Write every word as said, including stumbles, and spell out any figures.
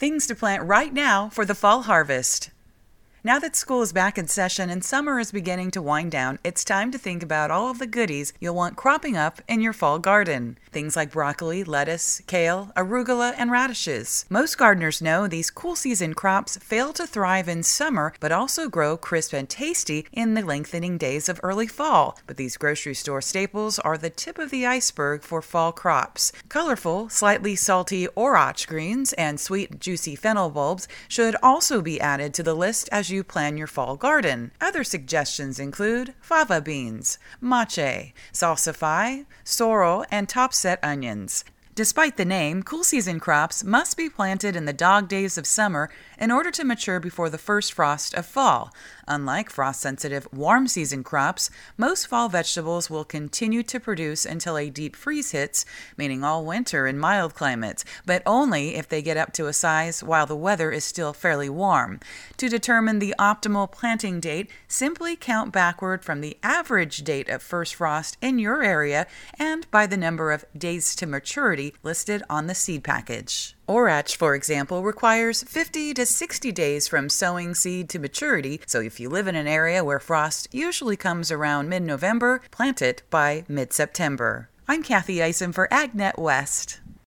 Things to plant right now for the fall harvest. Now that school is back in session and summer is beginning to wind down, it's time to think about all of the goodies you'll want cropping up in your fall garden. Things like broccoli, lettuce, kale, arugula, and radishes. Most gardeners know these cool season crops fail to thrive in summer, but also grow crisp and tasty in the lengthening days of early fall. But these grocery store staples are the tip of the iceberg for fall crops. Colorful, slightly salty orach greens and sweet, juicy fennel bulbs should also be added to the list as you you plan your fall garden. Other suggestions include fava beans, mache, salsify, sorrel, and topset onions. Despite the name, cool season crops must be planted in the dog days of summer in order to mature before the first frost of fall. Unlike frost-sensitive warm season crops, most fall vegetables will continue to produce until a deep freeze hits, meaning all winter in mild climates, but only if they get up to a size while the weather is still fairly warm. To determine the optimal planting date, simply count backward from the average date of first frost in your area and by the number of days to maturity listed on the seed package. Orach, for example, requires fifty to sixty days from sowing seed to maturity, so if you live in an area where frost usually comes around mid-November, plant it by mid-September. I'm Kathy Eisen for AgNet West.